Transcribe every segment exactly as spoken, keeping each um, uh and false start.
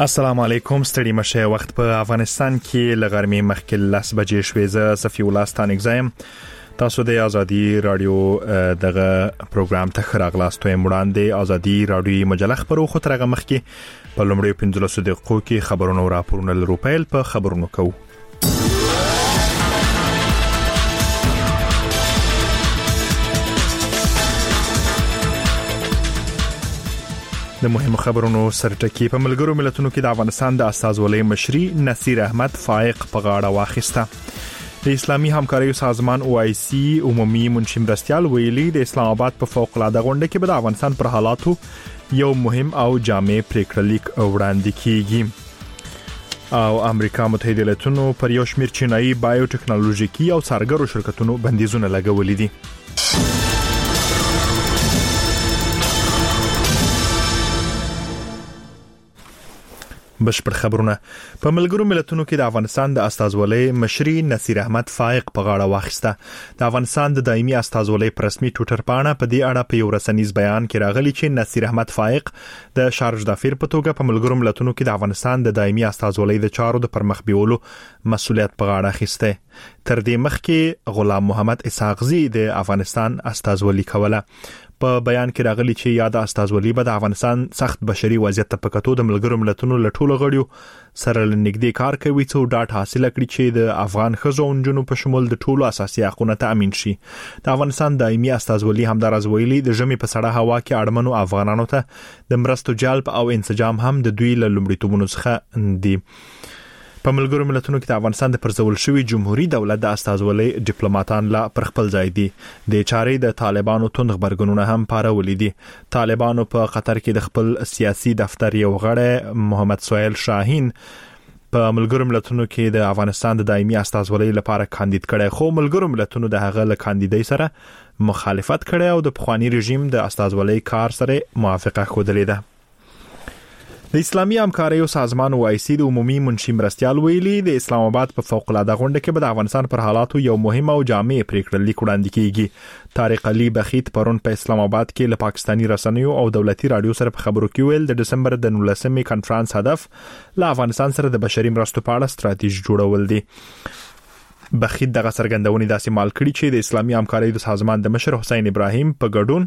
السلام علیکم. ستړي مشه وخت په افغانستان کې لغرمې مخکې لس بجې شوې. زه صفی الله ستانګزایم. تاسو د ازادي رادیو دغه پروګرام ته راغلاست. یم وړاندې ازادي رادیو مجله خبرو خو ترغه مخکې په لومړی پنځلسو دقیقو کې خبرونه او راپورونه لرو. پیل په خبرونو کوو. د مهمو خبرونو سرټکی. په ملګرو ملتونو کې د افغانستان د استازولۍ مشري نصیر احمد فائق په غاړه واخیسته. د اسلامي همکاریو سازمان او آی سی عمومي منشي مرستیال ویلي د اسلام آباد په فوق العاده غونډه کې به د افغانستان پر حالاتو یو مهم او جامع پریکړه لیک وړاندې کیږي. او امریکا متحده ایالاتونو پر یو شمېر چینایي بایوټیکنالوژیکي او څارګرو شرکتونو بندیزونه لګولي دي. بشپړ خبرونه. په ملګرو ملتونو کې د افغانستان د استازولۍ مشري نصیر احمد فائق په غاړه واخیسته. د افغانستان د دایمي استازولۍ په رسمي ټویټر پاڼه په دې اړه په یو رسنیز بیان کې راغلی چې نصیر احمد فائق د شارج دافیر په توګه په ملګرو ملتونو کې د افغانستان د دایمي استازولۍ د چارو د پرمخ بیولو مسؤلیت په غاړه اخیسته. تر دې مخکې غلام محمد اسحاقزي د افغانستان استازولي کوله. په بیان کې راغلی چې یاد استازولي به د افغانستان سخت بشري وضعیت ته پکاتو د ملګرو ملتونو له ټولو غړیو سره لنګدي کار کوي څو ډاټ حاصل کړي چې د افغان ښځو او نجونو په شمول د ټولو اساسي حقوقو تامین شي. د افغانستان دایمي استازولي همدارز ویلي د ژمي په سړه هوا کې اړمنو افغانانو ته د مرستو جلب او انسجام هم د دوی له لومړیتوبونو څخه دی. په ملګرو ملتونو کې د افغانستان د پرځول شوی جمهوریت دولت د استازولۍ ډیپلوماټان لا پر خپل ځای دي. د چارې د طالبانو توند خبرګونونه هم پارولې دي. طالبانو په قطر کې د خپل سیاسي دفتر یو غړی محمد سهیل شاهین په ملګرو ملتونو کې د افغانستان د دایمي استازولۍ لپاره کاندید کړي، خو ملګرو ملتونو د هغه له کاندیدۍ سره مخالفت کړي او د پخوانی رژیم د استازولۍ کار سره موافقه خوده ده. د اسلامي همکاریو سازمان او آی سی د عمومي منشي مرستیال ویلي د اسلام آباد په فوق العاده غونډه کې به د افغانستان پر حالاتو یو مهم او جامع پریکړه لیک وړاندې کیږي. طارق علي بخیت پرون په اسلام آباد کې له پاکستاني رسنیو او دولتي رادیو سره په خبرو کې ویل د دسمبر د نولسمې کانفرنس هدف له افغانستان سره د بشري مرستو په اړه ستراتیژي جوړول دي. بخیت دغه څرګندونې داسې مال کړي چې د اسلامي همکاریو سازمان د مشر حسین ابراهیم په ګډون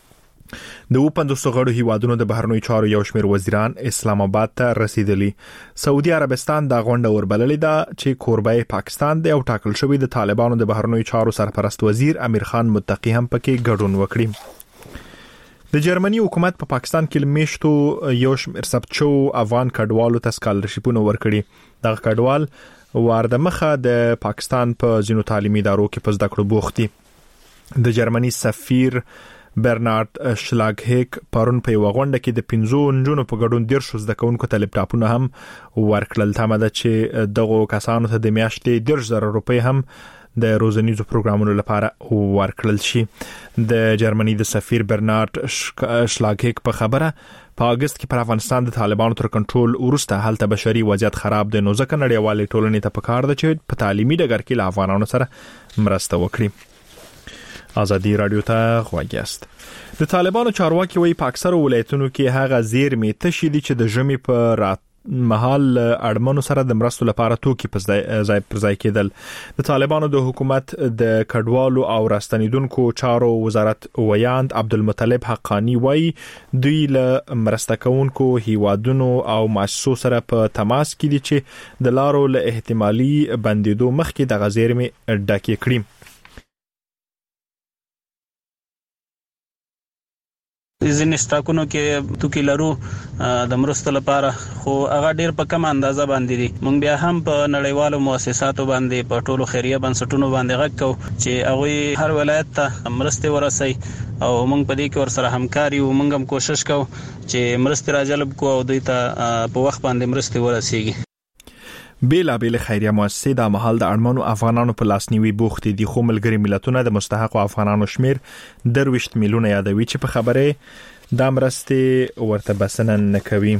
د پنځوس غړو هیوادونو د بهرنیو چارو یو شمېر وزیران اسلام آباد ته رسیدلی. سعودي عربستان دا غونډه وربللې ده چې کوربه پاکستان دی او ټاکل شوی د طالبانو د بهرنیو چارو سرپرست وزیر امیر خان متقی هم پکې ګډون وکړي. د جرمني حکومت په پا پاکستان کې لمیشتو یو شمېر ثبت شو افغان کډوالو ته سکالرشیپونه ورکړي. دغه کډوال وارده مخه د پاکستان په پا ځینو تعلیمي ادارو کې په زده کړو بوخت دي. د جرمني سفیر برنارد شلاګهیک پرون په یو غونډه کې د پنځو نجونو په ګډون دیرشو زده کوونکو ته لپټاپونه هم ورکړل. تمه ده چې دغه کسانو ته د میاشتې دیرش زره روپۍ هم د روزنیزو پروګرامونو لپاره ورکړل شي. د جرمني د سفیر برنارد شلاګهیک په خبره په اگست کې پر افغانستان د طالبانو تر کنټرول وروسته هلته بشري وضعیت خراب دی، نو ځکه نړیوالې ټولنې ته پکار ده چې په تعلیمي ډګر کې له افغانانو سره مرسته وکړي. ازادي رادیو ته غوږ یاست. د طالبانو چارواکي وایي په اکثر ولایتونو کې هغه زیرمې تشې دي چې د ژمي په رات مهال اړمنو سره د مرستو لپاره توکي په ځای پر ځای کېدل. د طالبانو د حکومت د کډوالو او راستنیدونکو چارو وزارت ویاند عبدالمطلب حقانی وایي دوی له مرسته کوونکو هیوادونو او مؤسسو سره په تماس کې دي چې د لارو له احتمالي بندیدو مخکې د غزیرمې ډکې کړي. ځینې سټاکونو کې توکي لرو د مرستو لپاره، خو هغه ډیر په کم اندازه باندې دي. موږ بیا هم په نړیوالو مؤسساتو باندې په ټولو خیریه بنسټونو باندې غږ کوو چې هغه هر ولایت ته مرستې ورسي او موږ په دې کې ورسره همکاري او موږ هم کوشش کوو چې مرستې راجلب کوو او دوی ته په وخت باندې مرستې ورسیږي. بیلا بیل خیریه مؤسسې د محل د اړمنو افغانانو په لاسنیوي بوخت دي، خو ملګری ملتونه د مستحق افغانانو شمیر درویشت میلیونه یادوي چې په خبره د مرستې ورته بسنه نه کوي.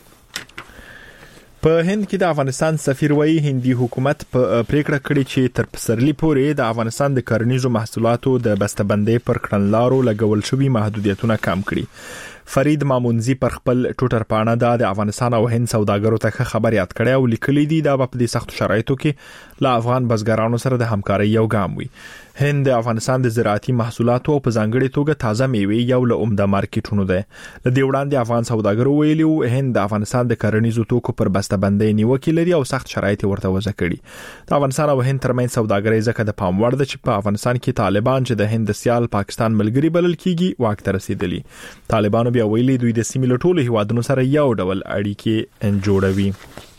په هند کې د افغانستان سفیر وایي هندي حکومت په پریکړه کړې چې تر پسرلي پورې د افغانستان د کرنیزو محصولاتو د بسته‌بندۍ پر کړنلارو لګول شوي محدودیتونه کم کړي. فرید مامونزی پر خپل ټوټر پاڼه د افغانستان او هند سوداګرو ته خبر یاد کړی او لیکلی دی دا په دې سخت شرایطو کې له افغان بزګرانو سره د همکارۍ یو ګام وي. هند د افغانستان د زراعتي محصولاتو په ځانګړي توګه تازه میوې یو له عمده مارکیټونو ده. ل دې وړاندې افغان سوداګرو ویلي هند د افغانستان د کرنیزو توکو پر بسته‌بندۍ نیوکه لري او سخت شرایط ورته وضع کړي. د افغانستان او هند ترمنځ سوداګرۍ ځکه د پام وړ ده چې په افغانستان کې طالبان چې د هند سیال پاکستان ملګری بلل کیږي واک ته رسیدلی. طالبانو بیا ویلي دوی د سیمې له ټولو هیوادونو سره یو ډول اړیکې جوړوي.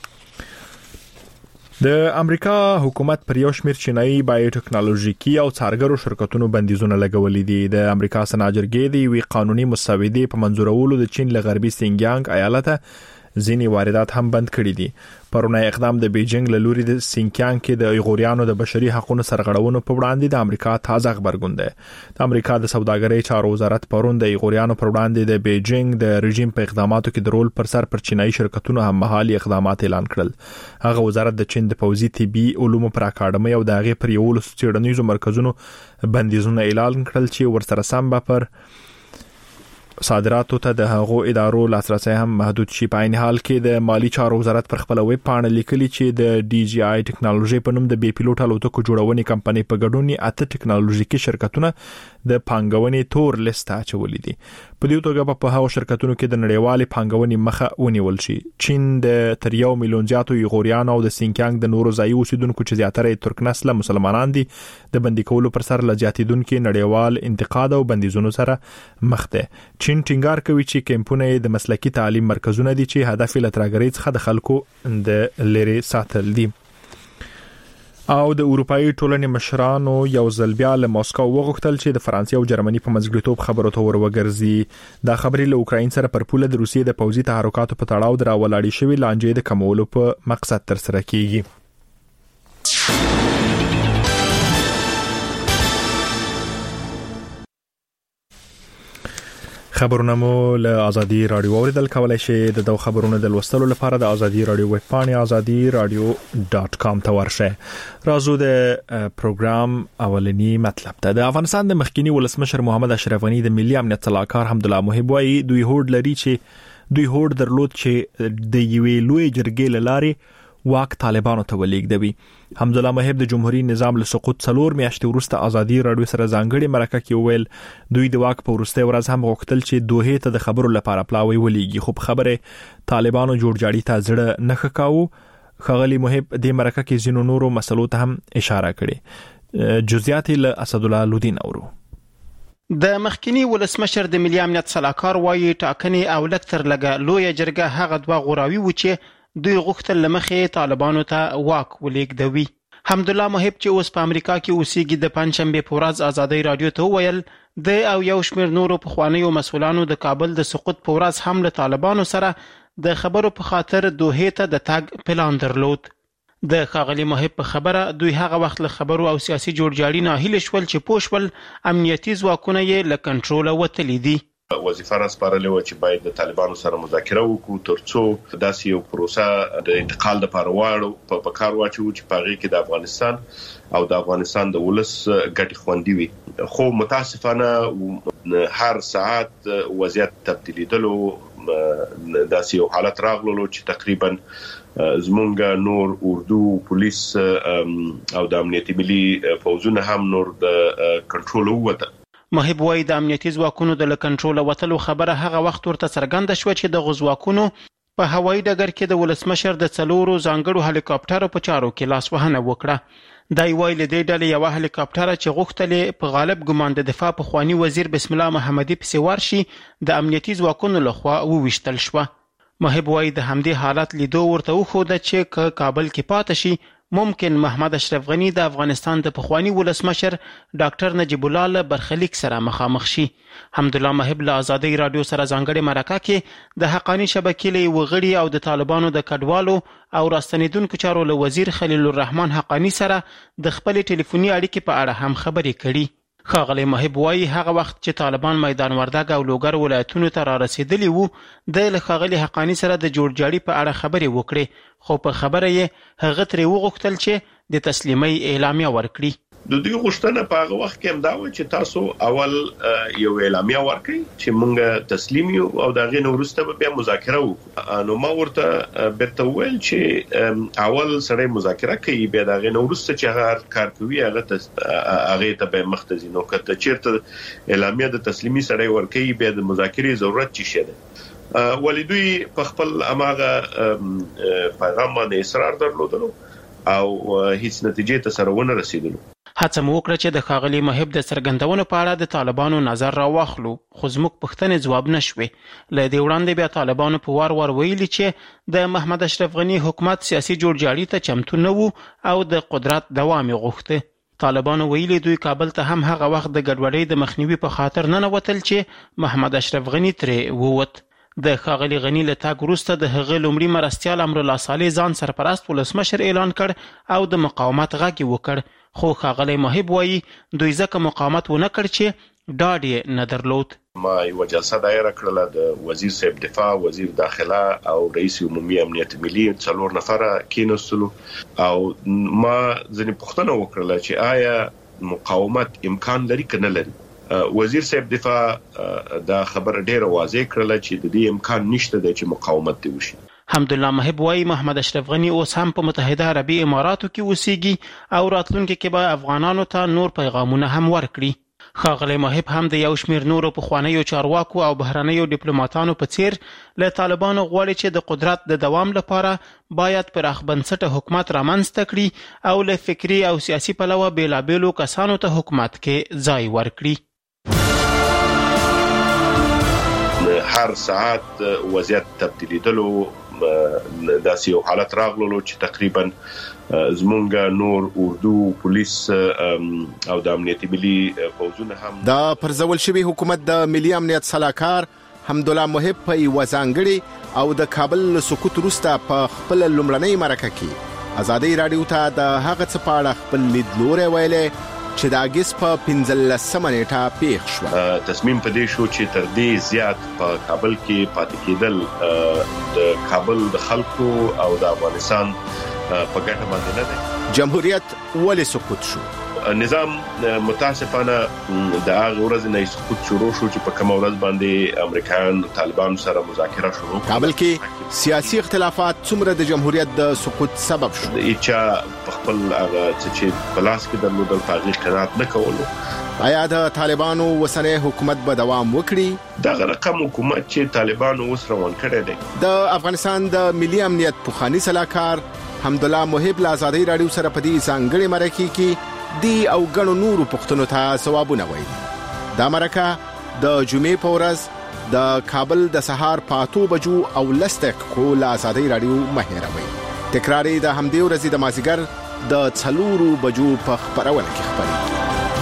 د امریکا حکومت پر یو شمېر چینایي بایوټیکنالوژیکي او څارګرو شرکتونو بندیزونه لګولې دي. د امریکا سنا جرګې د وی قانوني مسودې په منځورولو د چین له غربي سینګیانګ ایالت ځینی واردات هم بند کړي دي. پرونی اقدام د بیجینګ له لوري د سینکیانګ کې د ایغوریانو د بشري حقوقو سرغړونو په وړاندې د امریکا تازه خبرګون دی. د امریکا د سوداګرۍ چارو وزارت پرون د ایغوریانو پر وړاندې د بیجینګ د رژیم په اقداماتو کې د رول پر سر پر چینایي شرکتونو هم مهالي اقدامات اعلان کړل. هغه وزارت د چین د پوځي طبي علومو پر اکاډمي او د هغې پر یو لسیړنیزو مرکزونو بندیزونه اعلان کړل چې ورسره سم به پر صادراتو ته د هغو ادارو لاسرسي هم محدود شي. په عین حال کې د مالی چارو وزارت پر خپل ویب پاڼه لیکلي چې د ډي جی آی ټیکنالوژي په نوم د بي پیلوټ الوتکو جوړونې کمپنۍ په ګډون اته ټیکنالوژیکي شرکتونه د پانګونې تور لیست اچولې دي. په دې توګه په هغو شرکتونو کې د نړیوالې پانګونې مخه ونیول شي. چین د تر یو میلیون زیاتو ایغوریانو او د سینکیانګ د نورو ځایي اوسیدونکو چې زیاتره ترک نسله مسلمانان دي د بندي کولو پر سر لزیاتیدونکو نړیوال انتقاد او بندیزونو سره مخ ده. چین ټینګار کوي چې کمپونه د مسلکی تعلیم مرکزونه دي چې هدف یې لترګری څخه د خلکو د لری ساتل دي. او د اروپאי ټولنې مشرانو یو ځل بیا له ماسکو وغوښتل چې د فرانسې او جرمني په منځګړیتوب خبرو ته وروګرځي. دا خبرې له اوکراین سره پر پوله د روسیې د پوځي تحرکاتو په تړاو دراولاړې شوې لانجې د کمولو په مقصد تر سره کیږي. خبرونه مو له ازادي رادیو اوریدل کولای شئ. د دوه خبرونو د لوستلو لپاره د ازادي رادیو ویب پاڼه ازادي رادیو ډاټ کام ته ورشئ. راځو د پروګرام اولنی مطلب ته. د افغانستان د مخکینی ولسمشر محمد اشرف غنی د ملي امنیت صلاحکار حمدالله محب وايي دوی هوډ لري چې دوی هوډ درلود چې د یوې لوی جرګې لارې واک طالبانو ته ولېږدوي. حمدالله محب د جمهوریت نظام له سقوط څلور میاشتې وروسته ازادي رادیو سره ځانګړي مرکه کې ویل دوی د واک په وروستۍ ورځ هم غوښتل چې دوه ته د خبرو لپاره پلاوي ولېږي، خو په خبره طالبانو جوړجاړي ته زړه نه ښکاو. ښاغلي محب د مرکه کې ځینو نورو مسلو ته هم اشاره کړې. جزئیات له اسدالله لودین اورو. د مخکینی ولسمشر د ملي امنیت صلاحکار وايي ټاکنې او لکتر لګه لوی جرګه هغه دوه غوراوي و چې دوی غوښتل لمخې طالبانو ته واک ولېږدوي. حمدالله محب چې اوس په امریکا کې اوسېږي د پنځشنبې په ورځ ازادي رادیو ته وویل د او یو شمېر نورو پخوانیو مسؤلانو د کابل د سقوط په ورځ هم له طالبانو سره د خبرو په خاطر دوحې ته د تګ پلان درلود. د ښاغلي محب په خبره دوی هغه وخت له خبرو او سیاسي جوړجاړي ناهیله شول چې پوه شول امنیتي ځواکونه یې له کنټروله وتلي دي. وظیفه راسپارلې و چې باید د طالبانو سره مذاکره وکړو ترڅو داسې یو پروسه د انتقال لپاره واړو په کار واچو چې په هغه کې د افغانستان او د افغانستان د ولس ګټې خوندي وي. خو متاسفانه هر ساعت وضعیت تبدیلیدلو داسې یو حالت راغلو چې تقریبا زمونږ نور اردو پولیس او د امنیتي ملي فوجونه هم نور د کنټرول ووته. محب وايي د امنیتي ځواکونو د کنټرول وتلو خبره هغه وخت ورته څرګنده شوه چې د غزواکونو په هوایي ډګر کې د ولسمشر د څلورو ځانګړو هلیکاپټرو په چارو کې لاسوهنه وکړه. دا ویل د دې ډلې یو هلیکاپټر چې غوښتل په غالب ګمان د دفاع په خواني وزیر بسم الله محمدي په سیوار شي د امنیتي ځواکونو لخوا وویشتل شو. محب وايي د همدې حالت لیدو ورته وخوده چې کابل کې پاتې شي ممکن محمد اشرف غنی د افغانستان د پخوانی ولسمشر ډاکټر نجیب الله له برخلیک سره مخامخ شي. حمدالله محب له ازادي رادیو سره ځانګړي مرکه کې د حقانی شبکې له وغړي او د طالبانو د کډوالو او راستنیدونکو چارو له وزیر خلیل الرحمن حقانی سره د خپل ټلیفوني اړیکې په اړه هم خبرې کړي. ښاغلی محب وايي هغه وخت چې طالبان میدان وردګ او لوګر ولایتونو ته را رسیدلی وو د ښاغلي حقانی سره د جوړجاړي په اړه خبرې وکړي، خو په خبره یې هغه ترې وغوښتل چې د تسلیمۍ اعلامیه ورکړي. د دوی غوښتنه په هغه وخت کې هم دا و چې تاسو اول یو اعلامیه ورکړئ چې موږ تسلیم یو او دا غي وروسته به بیا مذاکره وکړو. نو ما ورته بیرته ویل چې اول سره مذاکره کوي بیا دا غي وروسته چې هغه کار کوي هغه هغه ته به مختزي نو کته چیرته اعلامیه د تسلیمي سره ورکړي بیا د مذاکرې ضرورت چي شه ولی دوی په خپل اماغه پیغام باندې اصرار درلودلو او هیڅ نتیجې ته سره ونه رسیدلو. هڅه مو وکړه چې د ښاغلي محب د څرګندونو په اړه د طالبانو نظر راواخلو خو زموږ پوښتنې ځواب نشوي. له دې وړاندې بیا طالبانو په وار وار ویلي چې د محمد اشرف غني حکومت سیاسي جوړجاړي ته چمتو نه وو او د قدرت دوام یې غوښته. طالبانو ویلي دوی کابل ته هم هغه وخت د ګډوډۍ د مخنیوي په خاطر نه نوتل چې محمد اشرف غني ترې ووت. د ښاغلي غني له تګ وروسته د هغه لومړي مرستیال امرالله صالح ځان سرپرست ولسمشر اعلان کړ او د مقاومت غږ یې وکړ. خو ښاغلی محب وایي دوی ځکه مقاومت ونه کړ چې ډاډ یې نه درلود. ما یو جلسه دایره کړله د وزیر صاحب دفاع، وزیر داخله او رئیس عمومي امنیت ملي څلور نفره کېناستلو او ما ځینې پوښتنه وکړله چې آیا مقاومت امکان لري که نه لري. وزیر صاحب دفاع دا خبره ډیره واضح کړله چې د دې امکان نشته دی چې مقاومت دی وشي. حمدالله محب وایي محمد اشرف غني اوس هم په متحده عربي اماراتو کې اوسېږي او راتلونکي کې به افغانانو ته نور پیغامونه هم ورکړي. ښاغلی محب هم د یو شمېر نورو پخوانیو چارواکو او بهرنیو ډیپلوماتانو په څیر له طالبانو غواړي چې د قدرت د دوام لپاره باید پراخ بنسټه حکومت رامنځته کړي او له فکري او سیاسي پلوه بېلابېلو کسانو ته حکومت کې ځای ورکړي. هر ساعت وضعیت تبدیلیدلو داسې یو حالت راغلو چې تقریبا زمونږ نور اردو پولیس او د امنیتي ملي فوجونه هم دا پرځول شوی حکومت د ملي امنیت صلاحکار حمدالله محب په یوه ځانګړې او د کابل له سقوط وروسته په خپل لومړنۍ مرکه کې ازادۍ راډیو ته د هغه څه په اړه خپل لیدلوری ویلی چې د اګست په پنځلسمه نیټه پیښ شوه. تصمیم په دې شو چې تر دې زیات په کابل کې پاتې کېدل د کابل د خلکو او د افغانستان په ګټه باندې نه دی. جمهوریت ولې سقوط شو؟ نظام متاسفانه د هغه ورځې نه سقوط شروع شو چې په کوم ورځ باندې امریکایان طالبانو سره مذاکره شروع کړه. کابل کې سیاسي اختلافات څومره د جمهوریت د سقوط سبب شو؟ چې په خپل هغه چې پلاس کې درلودل پاغي قناعت نه کولو. آیا د طالبانو وسنۍ حکومت به دوام وکړي؟ دا رقم حکومت چې طالبانو اوس روان کړی دی. د افغانستان د ملي امنیت پوخانی صلاحکار حمدالله محب له ازادۍ راډیو سره په دې ځانګړې مرکه کې دی او ګڼو نورو پوښتنو ته ځوابونه ویلي. دا مرکه د جمعې په ورځ د کابل د سهار په اتو بجو او لس دقیقو له ازادۍ راډیو مه هېروئ. تکرار یې د همدې ورځې د مازدیګر د څلورو بجو په خپرونه کې خپرېږي.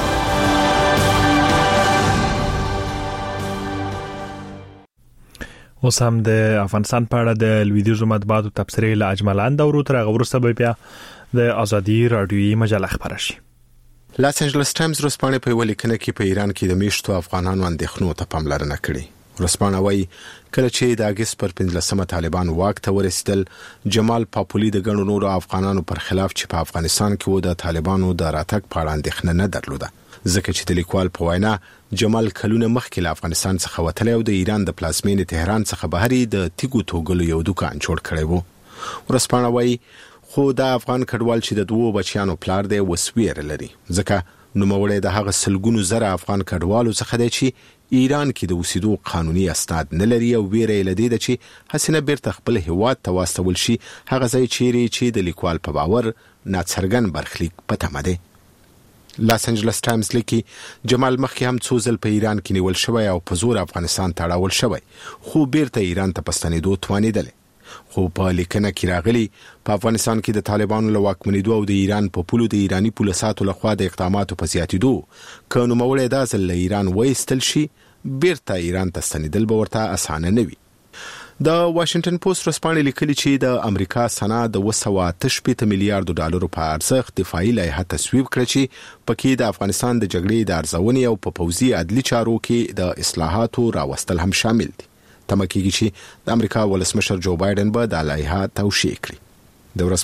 اوس هم د افغانستان په اړه د لویدیځو مطبوعاتو تبصرې له اجمالاً دورو تر هغه وروسته به بیا د ازادي راډیویي مجله خپره شي. لاس انجلس ټایمز ورځپاڼې په یوه لیکنه کې په ایران کې د میشتو افغانانو اندېښنو ته پاملرنه کړې. ورځپاڼه وایي کله چې د اګست پر پنځلسمه طالبان واک ته ورسېدل، جمال پاپولي د ګڼو نورو افغانانو پر خلاف چې په افغانستان کې و د طالبانو د راتګ په اړه اندېښنه نه درلوده، ځکه چې د لیکوال په وینا جمال کلونه مخکې له افغانستان څخه وتلی او د ایران د پلازمینې تهران څخه بهر د تیګو توګلو یو دوکان جوړ کړی و. ورځپاڼه وایي خو د افغان کډوال چې د دوو بچیانو پلار دی اوس ویره لري، ځکه نوموړی د هغه سلګونو زره افغان کډوالو څخه دی چې ایران کې د اوسېدو قانوني اسناد نه لري او ویره یې له دې ده چې حسینه بیرته خپل هیواد ته واستول شي، هغه ځای چیرې چې د لیکوال په باور ناڅرګند برخلیک په تمه دی. لاس انجلس ټایمز لیکي جمال مخکې هم څو ځل په ایران کې نیول شوی او په زور افغانستان ته اړول شوی، خو بیرته ایران ته په ستنېدو توانېدلی. خو په لیکنه کې راغلي په افغانستان کې د طالبانو له واکمنېدو او د ایران په پولو د ایراني پولیساتو لخوا د اقداماتو په زیاتېدو که نوموړی دا ځل له ایران وایستل شي، بیرته ایران ته ستنېدل به ورته اسانه نه وي. د واشنګټن پوسټ ورځپاڼې لیکلي چې د امریکا سنا د اوه سوه اته شپېته میلیارډو ډالرو په ارزښت دفاعي لایحه تصویب کړه چې پکې د افغانستان د جګړې د ارزونې او په پوځي عدلي چارو کې د اصلاحاتو راوستل هم شامل دي. تمه کېږي چې د امریکا ولسمشر جو بایدن به دا لایحه توشیح کړي. د